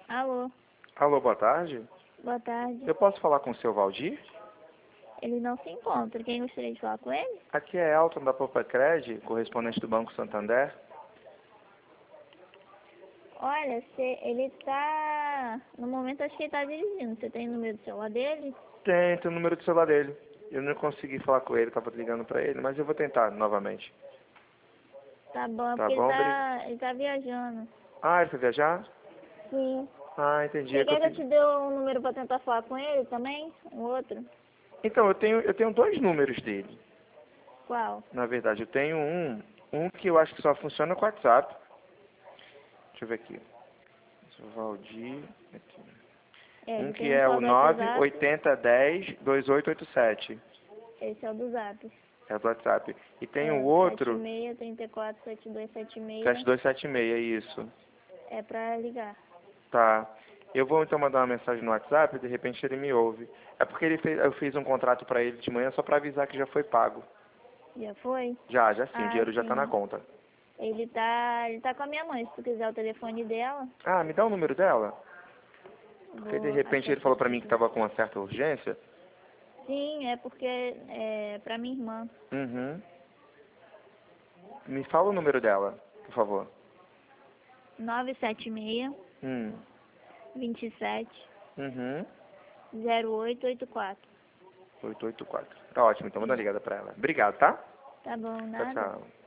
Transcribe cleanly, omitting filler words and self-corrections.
Alô, Alô, boa tarde. boa tarde. Eu posso falar com o seu Valdir? Ele não se encontra. Quem gostaria de falar com ele? Aqui é Elton da Popacred, correspondente do Banco Santander. Olha, ele tá... No momento acho que ele tá dirigindo. Você tem o número do celular dele? Tem o número do celular dele. Eu não consegui falar com ele, estava ligando para ele, mas eu vou tentar novamente. Tá bom, é Tá porque bom? ele tá viajando. Ah, ele foi viajar? Sim. Ah, entendi. Você É que eu quer que eu fiz... te dê um número pra tentar falar com ele também? Um outro? Então, eu tenho dois números dele. Qual? Na verdade, eu tenho um que eu acho que só funciona com WhatsApp. Deixa eu ver aqui. Seu Valdir. Aqui. Um Ele que tem um é só o do WhatsApp. 980102887. Esse é o do Zap. É do WhatsApp. E tem o É outro, 76347276. 7276, isso. É pra ligar. Tá. Eu vou então mandar uma mensagem no WhatsApp e de repente ele me ouve. É porque eu fiz um contrato para ele de manhã só para avisar que já foi pago. Já foi? Já sim, o Ah, dinheiro já tá na sim. conta. Ele tá com a minha mãe. Se tu quiser o telefone dela, Ah, me dá o número dela? Porque de vou repente achar ele falou aqui para pra mim que te dar. estava com uma certa urgência. Sim, é porque é pra minha irmã. Uhum. Me fala o número dela, por favor. 976 Hum. 27 Uhum. 0884. 884. Tá ótimo, então vou dar uma Isso. ligada para ela. Obrigado, tá? Tá bom, Tchau, nada. tchau.